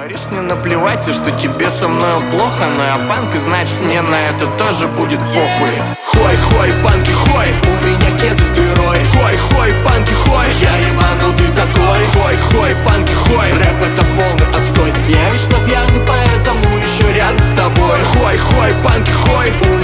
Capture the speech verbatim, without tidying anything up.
Говоришь, мне наплевать, и что тебе со мною плохо. Но я панк, и значит мне на это тоже будет похуй. Хой, хой, панки, хой, у меня кеды с дырой. Хой, хой, панки, хой, я ебанул, ты такой. Хой, хой, панки, хой, рэп это полный отстой. Я вечно пьяный, поэтому еще рядом с тобой. Хой, хой, панки, хой, у